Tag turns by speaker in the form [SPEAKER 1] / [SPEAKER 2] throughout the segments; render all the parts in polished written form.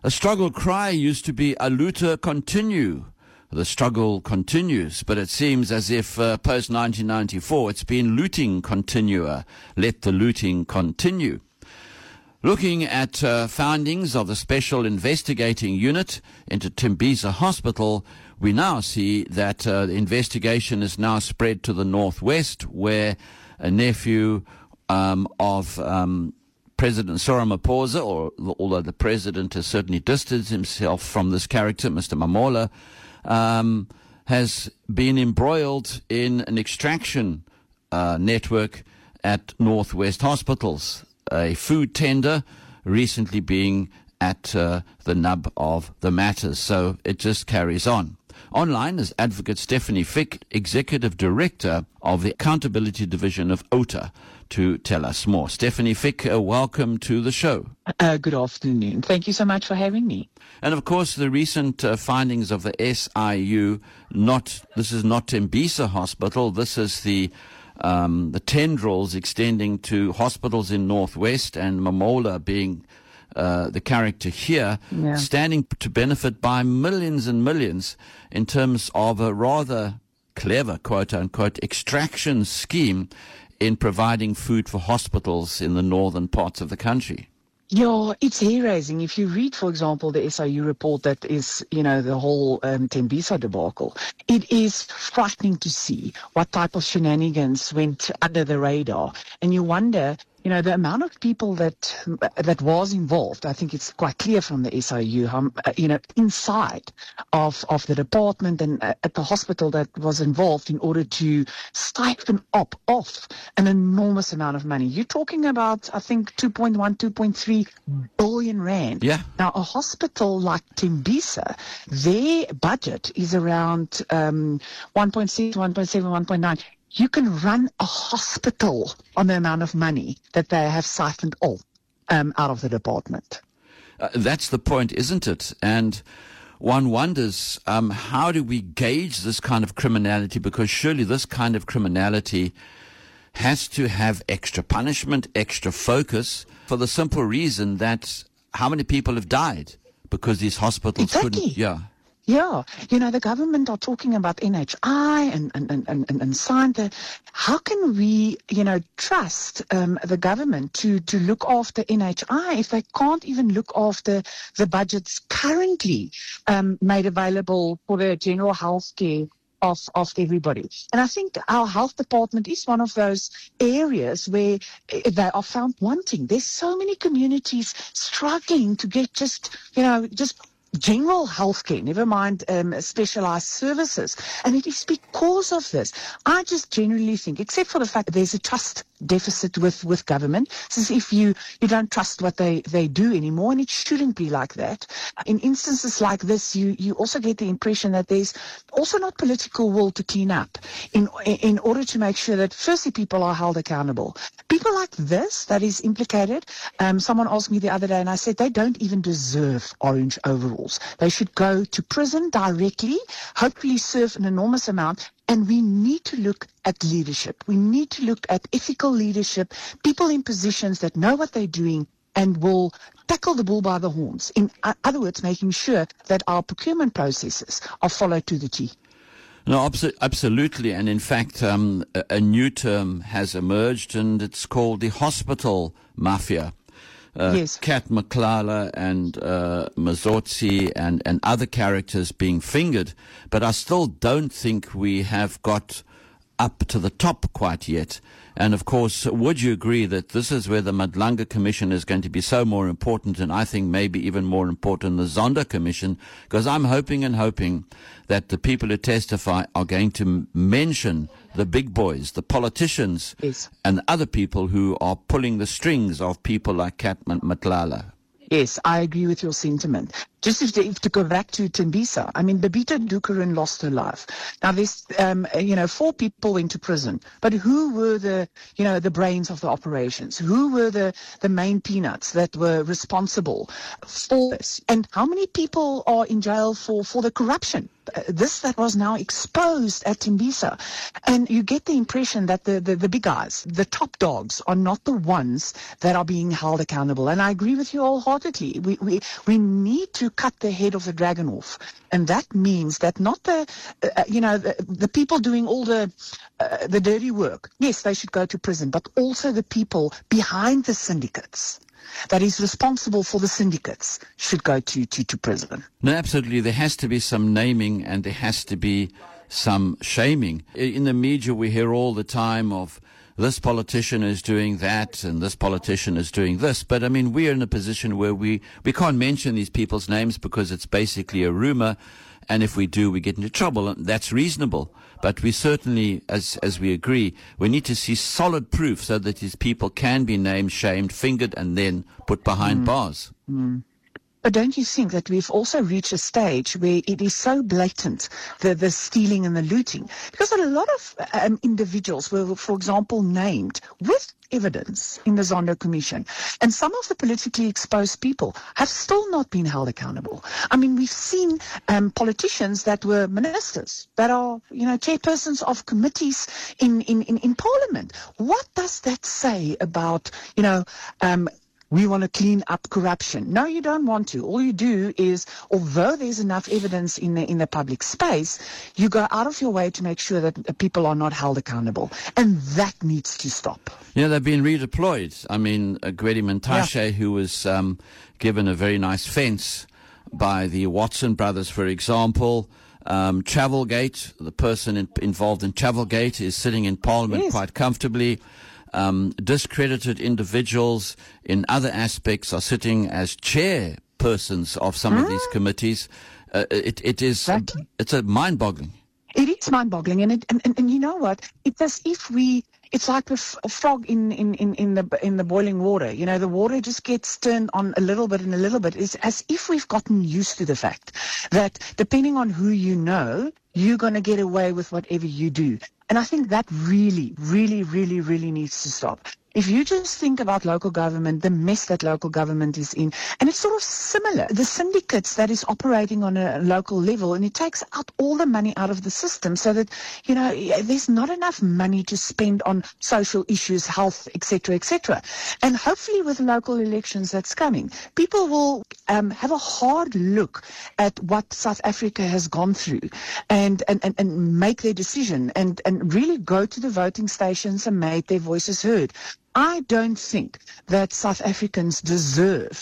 [SPEAKER 1] A struggle cry used to be a looter continue. The struggle continues, but it seems as if post-1994 it's been looting continua. Let the looting continue. Looking at findings of the Special Investigating Unit into Tembisa Hospital, we now see that the investigation is now spread to the northwest, where a nephew of President Cyril Ramaphosa, although the president has certainly distanced himself from this character, Mr. Mamola, has been embroiled in an extraction network at Northwest Hospitals. A food tender recently being at the nub of the matters. So it just carries on. Online is Advocate Stephanie Fick, Executive Director of the Accountability Division of OTA, to tell us more. Stephanie Fick, welcome to the show.
[SPEAKER 2] Good afternoon. Thank you so much for having me.
[SPEAKER 1] And of course, the recent findings of the SIU, this is not Tembisa Hospital, this is the tendrils extending to hospitals in Northwest, and Mamola being the character here, standing to benefit by millions and millions in terms of a rather clever, quote-unquote, extraction scheme in providing food for hospitals in the northern parts of the country.
[SPEAKER 2] Yeah, it's hair-raising. If you read, for example, the SIU report that is, the whole Tembisa debacle, it is frightening to see what type of shenanigans went under the radar. And you wonder, the amount of people that was involved. I think it's quite clear from the SIU, inside of the department and at the hospital that was involved in order to siphon off an enormous amount of money. You're talking about, I think, 2.3 billion rand.
[SPEAKER 1] Yeah.
[SPEAKER 2] Now, a hospital like Tembisa, their budget is around 1.6, 1.7, 1.9. You can run a hospital on the amount of money that they have siphoned off out of the department.
[SPEAKER 1] That's the point, isn't it? And one wonders, how do we gauge this kind of criminality? Because surely this kind of criminality has to have extra punishment, extra focus, for the simple reason that how many people have died because these hospitals couldn't. Yeah.
[SPEAKER 2] Yeah, the government are talking about NHI and signed the. How can we, trust the government to look after NHI if they can't even look after the budgets currently made available for the general health care of everybody? And I think our health department is one of those areas where they are found wanting. There's so many communities struggling to get just general healthcare, never mind specialized services. And it is because of this. I just generally think, except for the fact that there's a trust deficit with government, since if you don't trust what they do anymore, and it shouldn't be like that. In instances like this, you also get the impression that there's also not political will to clean up in order to make sure that firstly people are held accountable. People like this that is implicated, someone asked me the other day and I said they don't even deserve orange overalls. They should go to prison directly, hopefully serve an enormous amount. And we need to look at leadership. We need to look at ethical leadership, people in positions that know what they're doing and will tackle the bull by the horns. In other words, making sure that our procurement processes are followed to the T.
[SPEAKER 1] No, absolutely. And in fact, a new term has emerged, and it's called the hospital mafia.
[SPEAKER 2] Yes.
[SPEAKER 1] Kat Maklala and Mazotsi and other characters being fingered, but I still don't think we have got up to the top quite yet. And of course, would you agree that this is where the Madlanga Commission is going to be so more important, and I think maybe even more important than the Zonda Commission, because I'm hoping that the people who testify are going to mention the big boys, the politicians,
[SPEAKER 2] yes,
[SPEAKER 1] and other people who are pulling the strings of people like Kat Maklala.
[SPEAKER 2] Yes, I agree with your sentiment. Just if to go back to Tembisa, I mean, Babita Dukaran lost her life. Now, there's, 4 people went to prison, but who were the brains of the operations? Who were the main peanuts that were responsible for this? And how many people are in jail for the corruption? This that was now exposed at Tembisa. And you get the impression that the big guys, the top dogs, are not the ones that are being held accountable. And I agree with you wholeheartedly. We need to cut the head of the dragon off. And that means that not the people doing all the dirty work. Yes, they should go to prison, but also the people behind the syndicates that is responsible for the syndicates should go to prison.
[SPEAKER 1] No, absolutely. There has to be some naming and there has to be some shaming. In the media, we hear all the time of this politician is doing that and this politician is doing this. But, I mean, we're in a position where we can't mention these people's names because it's basically a rumor. And if we do, we get into trouble. And that's reasonable. But we certainly, as we agree, we need to see solid proof so that these people can be named, shamed, fingered, and then put behind bars.
[SPEAKER 2] But don't you think that we've also reached a stage where it is so blatant, the stealing and the looting? Because a lot of individuals were, for example, named with evidence in the Zondo Commission. And some of the politically exposed people have still not been held accountable. I mean, we've seen politicians that were ministers, that are, chairpersons of committees in Parliament. What does that say about, we want to clean up corruption? No, you don't want to. All you do is, although there's enough evidence in the public space, you go out of your way to make sure that people are not held accountable. And that needs to stop.
[SPEAKER 1] They've been redeployed. I mean, Gwedi Mantashe, who was given a very nice fence by the Watson brothers, for example. Travelgate, the person involved in Travelgate is sitting in Parliament quite comfortably. Discredited individuals in other aspects are sitting as chairpersons of some of these committees. It's a mind-boggling.
[SPEAKER 2] It is mind-boggling, and you know what? It's as if it's like a frog in the boiling water. The water just gets turned on a little bit and a little bit. It's as if we've gotten used to the fact that depending on who you know, you're going to get away with whatever you do. And I think that really, really, really, really needs to stop. If you just think about local government, the mess that local government is in, and it's sort of similar, the syndicates that is operating on a local level, and it takes out all the money out of the system so that, there's not enough money to spend on social issues, health, etc., etc. And hopefully with local elections that's coming, people will have a hard look at what South Africa has gone through and make their decision and really go to the voting stations and make their voices heard. I don't think that South Africans deserve,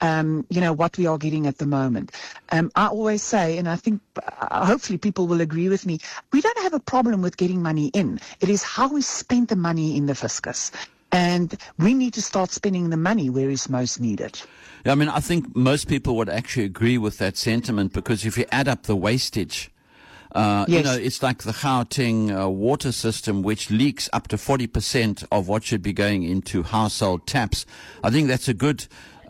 [SPEAKER 2] what we are getting at the moment. I always say, and I think hopefully people will agree with me, we don't have a problem with getting money in. It is how we spend the money in the fiscus. And we need to start spending the money where it's most needed.
[SPEAKER 1] I mean, I think most people would actually agree with that sentiment because if you add up the wastage, it's like the Gauteng water system, which leaks up to 40% of what should be going into household taps. I think that's a good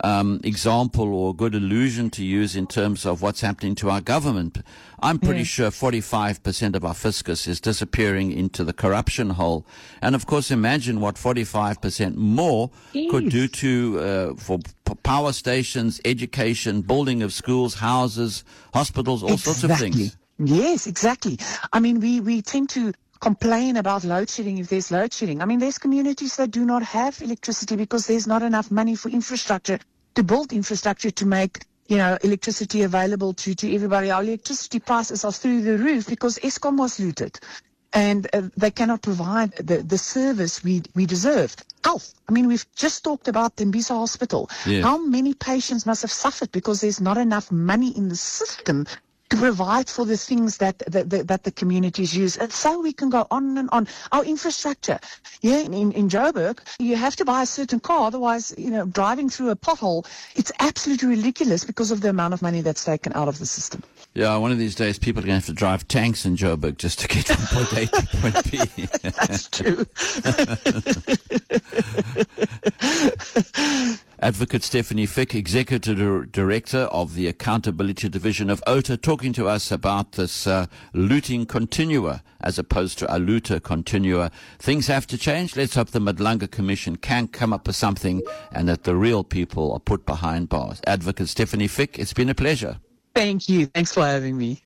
[SPEAKER 1] example or a good allusion to use in terms of what's happening to our government. I'm pretty sure 45% of our fiscus is disappearing into the corruption hole. And of course, imagine what 45% more could do to for power stations, education, building of schools, houses, hospitals, all sorts of things.
[SPEAKER 2] Yes, exactly. I mean, we tend to complain about load shedding if there's load shedding. I mean, there's communities that do not have electricity because there's not enough money for infrastructure, to build infrastructure to make, electricity available to everybody. Our electricity prices are through the roof because Eskom was looted. And they cannot provide the service we deserve. Health. I mean, we've just talked about Tembisa Hospital. Yeah. How many patients must have suffered because there's not enough money in the system to provide for the things that the communities use. And so we can go on and on. Our infrastructure, in Joburg, you have to buy a certain car, otherwise, driving through a pothole, it's absolutely ridiculous because of the amount of money that's taken out of the system.
[SPEAKER 1] Yeah, one of these days people are going to have to drive tanks in Joburg just to get from point A to point B.
[SPEAKER 2] That's true.
[SPEAKER 1] Advocate Stephanie Fick, Executive Director of the Accountability Division of OTA, talking to us about this looting continua as opposed to a looter continua. Things have to change. Let's hope the Madlanga Commission can come up with something and that the real people are put behind bars. Advocate Stephanie Fick, it's been a pleasure.
[SPEAKER 2] Thank you. Thanks for having me.